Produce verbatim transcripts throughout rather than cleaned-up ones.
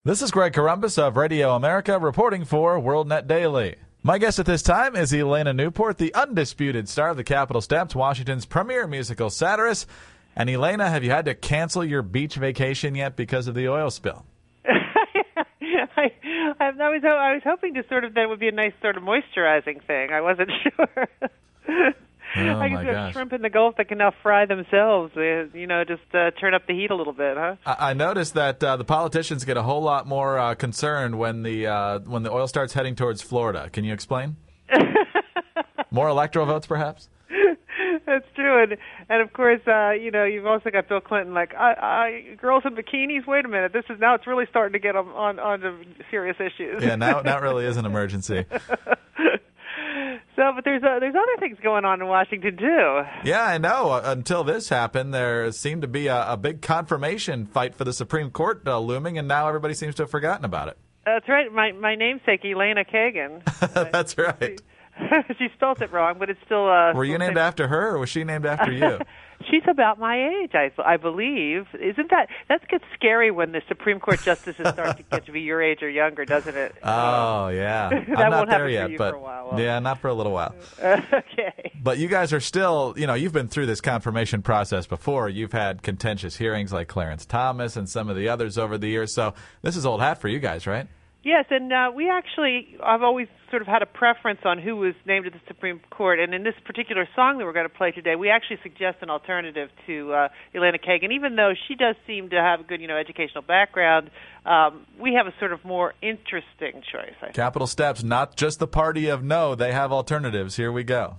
This is Greg Corombos of Radio America reporting for WorldNet Daily. My guest at this time is Elena Newport, the undisputed star of the Capitol Steps, Washington's premier musical satirist. And Elena, have you had to cancel your beach vacation yet because of the oil spill? I, I, I, was, I was hoping to sort of that would be a nice sort of moisturizing thing. I wasn't sure. Oh, I guess my there's gosh. shrimp in the Gulf that can now fry themselves. Uh, you know, just uh, turn up the heat a little bit, huh? I, I noticed that uh, the politicians get a whole lot more uh, concerned when the uh, when the oil starts heading towards Florida. Can you explain? More electoral votes, perhaps? That's true, and and of course, uh, you know, you've also got Bill Clinton like, I, I, girls in bikinis. Wait a minute, this is now it's really starting to get on on, on to serious issues. Yeah, now now it really is an emergency. So, but there's uh, there's other things going on in Washington too. Yeah, I know. Uh, until this happened, there seemed to be a, a big confirmation fight for the Supreme Court uh, looming, and now everybody seems to have forgotten about it. That's right. My my namesake, Elena Kagan. That's right. She, she spelled it wrong, but it's still. Uh, Were you named after her, or was she named after you? She's about my age, I, I believe. Isn't that that gets scary when the Supreme Court justices start to get to be your age or younger, doesn't it? Oh yeah, that I'm not won't there happen yet, for you but for a while. Well, yeah, not for a little while. Okay. But you guys are still, you know, you've been through this confirmation process before. You've had contentious hearings like Clarence Thomas and some of the others over the years. So this is old hat for you guys, right? Yes, and uh, we actually, I've always sort of had a preference on who was named to the Supreme Court, and in this particular song that we're going to play today, we actually suggest an alternative to uh, Elena Kagan. Even though she does seem to have a good, you know, educational background, um, we have a sort of more interesting choice, I think. Capitol Steps, not just the party of no, they have alternatives. Here we go.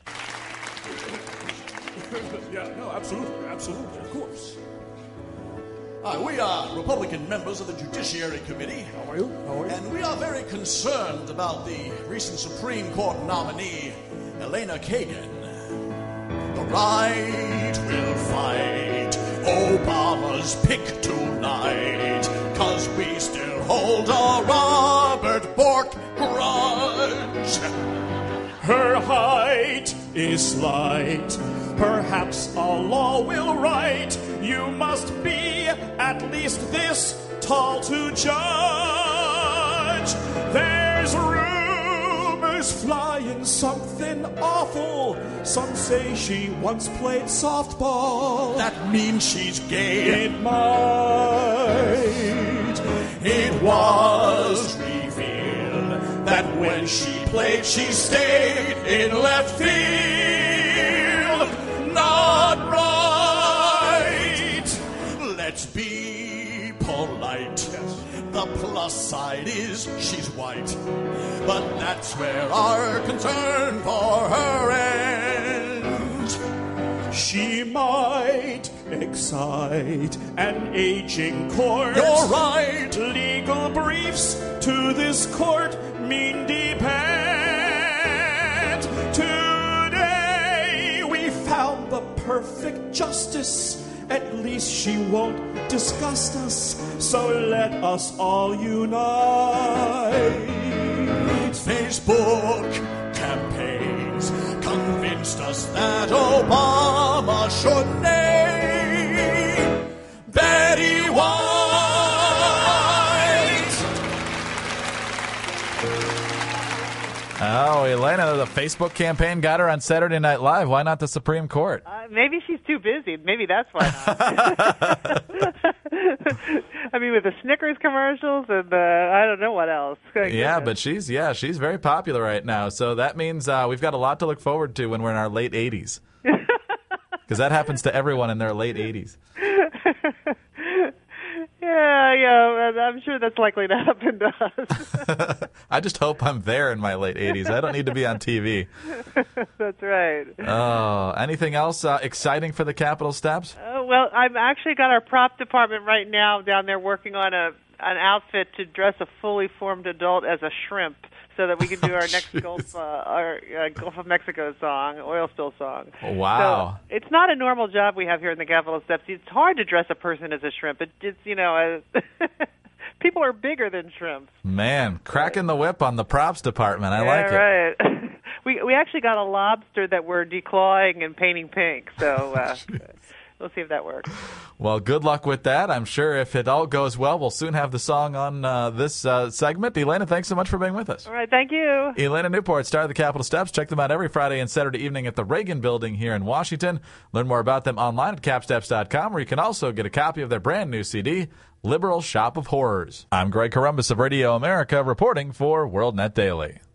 Yeah, no, absolutely, absolutely, of course. Uh, we are Republican members of the Judiciary Committee. How are you? How are you? And we are very concerned about the recent Supreme Court nominee, Elena Kagan. The right will fight Obama's pick tonight, 'cause we still hold a Robert Bork grudge. Her height is slight. Perhaps a law will write. You must be at least this tall to judge. There's rumors flying something awful. Some say she once played softball. That means she's gay. It might. It was revealed that when she played, she stayed in left field. Not right. Let's be polite. The plus side is she's white, but that's where our concern for her ends. She might excite an aging court. You're right. Legal briefs to this court mean depend. Today we found the perfect justice. At least she won't disgust us. So let us all unite. Facebook campaigns convinced us that Obama should name Betty White. Oh, Elena, the Facebook campaign got her on Saturday Night Live. Why not the Supreme Court? Uh, maybe she's too busy. Maybe that's why not. I mean, with the Snickers commercials and uh, I don't know what else. Yeah, but she's yeah she's very popular right now. So that means uh, we've got a lot to look forward to when we're in our late eighties. Because that happens to everyone in their late eighties. Yeah, yeah, I'm sure that's likely to happen to us. I just hope I'm there in my late eighties. I don't need to be on T V. That's right. Oh, anything else uh, exciting for the Capitol Steps? Uh, well, I've actually got our prop department right now down there working on a an outfit to dress a fully formed adult as a shrimp, so that we can do our Oh, next geez. Gulf, uh, our uh, Gulf of Mexico song, oil spill song. Wow. So it's not a normal job we have here in the Capitol Steps. It's hard to dress a person as a shrimp. It, it's you know, uh, people are bigger than shrimps. Man, cracking the whip on the props department. I yeah, like it. right. we we actually got a lobster that we're declawing and painting pink. So uh, we'll see if that works. Well, good luck with that. I'm sure if it all goes well, we'll soon have the song on uh, this uh, segment. Elena, thanks so much for being with us. All right, thank you. Elena Newport, star of the Capitol Steps. Check them out every Friday and Saturday evening at the Reagan Building here in Washington. Learn more about them online at cap steps dot com, where you can also get a copy of their brand new C D, Liberal Shop of Horrors. I'm Greg Corombos of Radio America, reporting for WorldNet Daily.